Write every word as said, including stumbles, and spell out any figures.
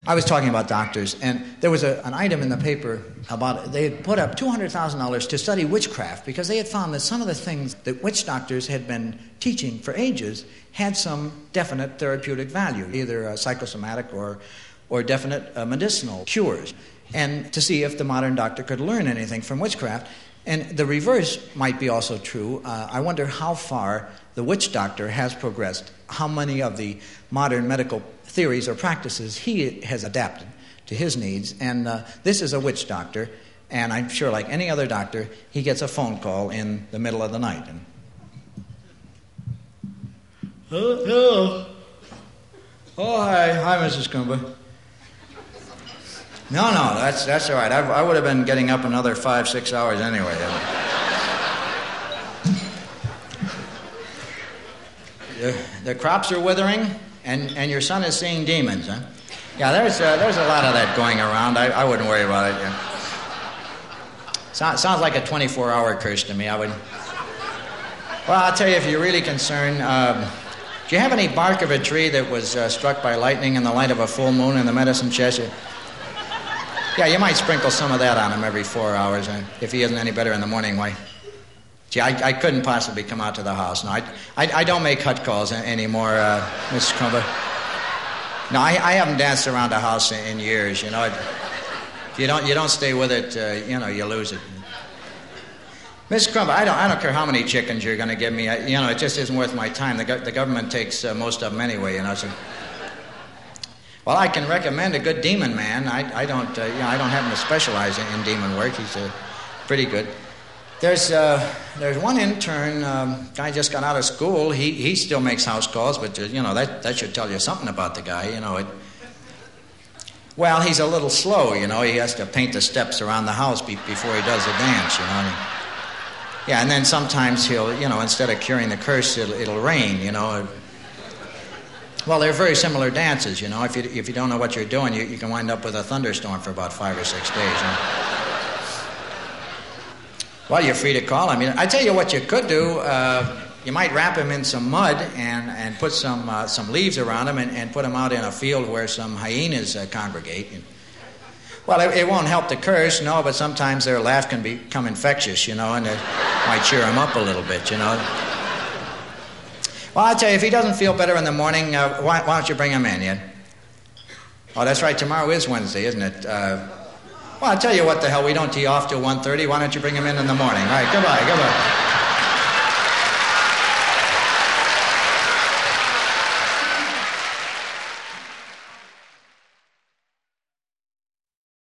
I was talking about doctors, and there was a, an item in the paper about they had put up two hundred thousand dollars to study witchcraft because they had found that some of the things that witch doctors had been teaching for ages had some definite therapeutic value, either uh, psychosomatic or, or definite uh, medicinal cures, and to see if the modern doctor could learn anything from witchcraft. And the reverse might be also true. Uh, I wonder how far the witch doctor has progressed, how many of the modern medical theories or practices he has adapted to his needs. And uh, this is a witch doctor, and I'm sure like any other doctor, he gets a phone call in the middle of the night. And hello, hello. Oh, hi, hi, Missus Kumba. No, no, that's that's all right. I, I would have been getting up another five, six hours anyway. the, the crops are withering, and, and your son is seeing demons, huh? Yeah, there's uh, there's a lot of that going around. I, I wouldn't worry about it. Yeah. So, sounds like a twenty-four hour curse to me. I would. Well, I'll tell you, if you're really concerned, um, do you have any bark of a tree that was uh, struck by lightning in the light of a full moon in the medicine chest? Yeah, you might sprinkle some of that on him every four hours. And if he isn't any better in the morning, why? Gee, I, I couldn't possibly come out to the house. No, I, I, I don't make hut calls anymore, uh, Missus Crumba. No, I, I haven't danced around the house in, in years. You know, if you don't you don't stay with it, uh, you know, you lose it. Missus Crumba, I don't I don't care how many chickens you're going to give me. I, you know, it just isn't worth my time. The, go- the government takes uh, most of them anyway. You know, so. Well, I can recommend a good demon man. I, I don't, uh, you know, I don't happen to specialize in, in demon work. He's uh, pretty good. There's, uh, there's one intern. Um, guy just got out of school. He, he still makes house calls, but uh, you know that, that should tell you something about the guy. You know it. Well, he's a little slow. You know, he has to paint the steps around the house be, before he does the dance. You know. Yeah, and then sometimes he'll, you know, instead of curing the curse, it'll, it'll rain. You know. Well, they're very similar dances, you know. If you if you don't know what you're doing, you, you can wind up with a thunderstorm for about five or six days. You know? Well, you're free to call. I mean, I tell you what you could do. Uh, you might wrap him in some mud and, and put some uh, some leaves around him and, and put him out in a field where some hyenas uh, congregate. Well, it, it won't help the curse, no, but sometimes their laugh can become infectious, you know, and it might cheer him up a little bit, you know. Well, I'll tell you, if he doesn't feel better in the morning, uh, why, why don't you bring him in, yeah? Oh, that's right, tomorrow is Wednesday, isn't it? Uh, well, I'll tell you what the hell, we don't tee off till one thirty. Why don't you bring him in in the morning? All right, goodbye, goodbye.